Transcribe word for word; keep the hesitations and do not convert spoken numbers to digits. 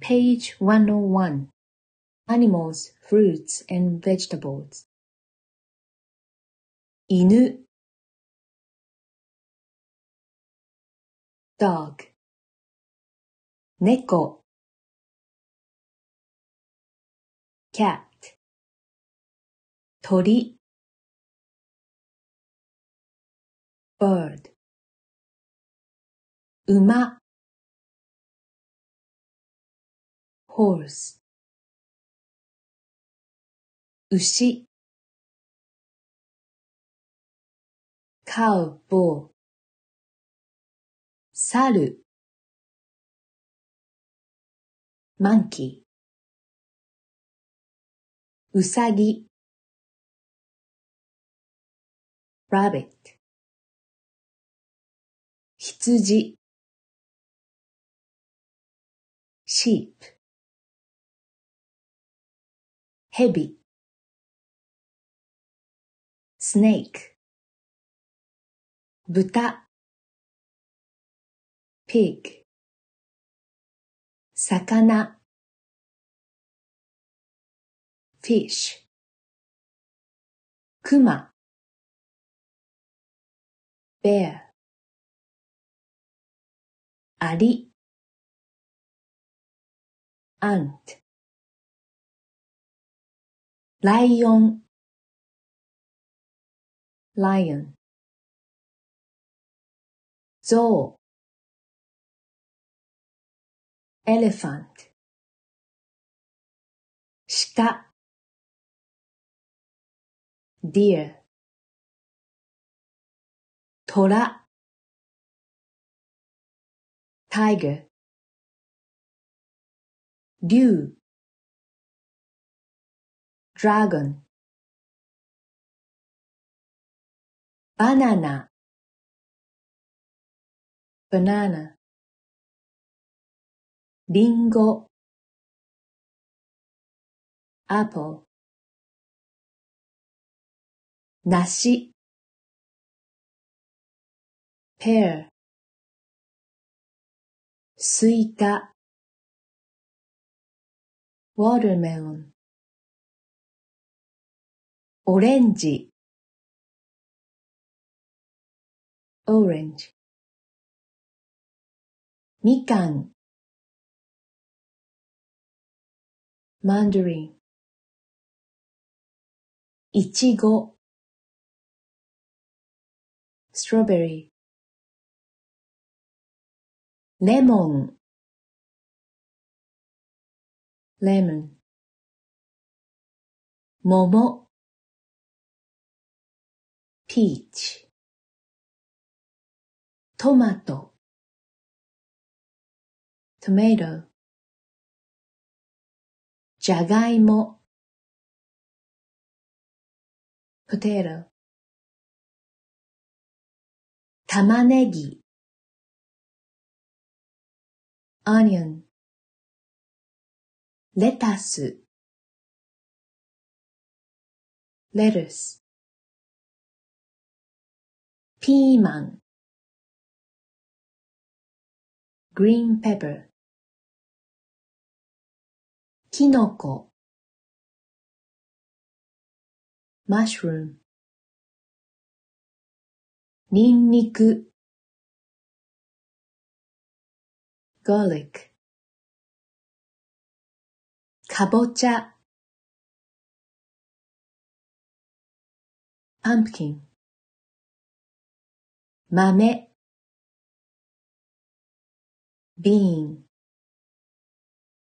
Page one oh one. Animals, fruits and vegetables. 犬 dog 猫 cat 鳥 bird 馬 horse 牛 cow, bull 猿 monkey うさぎ rabbit 羊 sheep 蛇 snake 豚 pig 魚 fish 熊 bear アリ ant ライオン lion ゾウ elephant 鹿 deer トラ tiger 竜 dragon バナナ banana リンゴ apple 梨 pear スイカ watermelon オレンジ orange みかん mandarin いちご strawberry レモン lemon 桃 peach トマト tomato じゃがいも potato 玉ねぎ onion レタス lettuce ピーマン green pepper きのこ mushroom にんにく garlic かぼちゃ pumpkin 豆 bean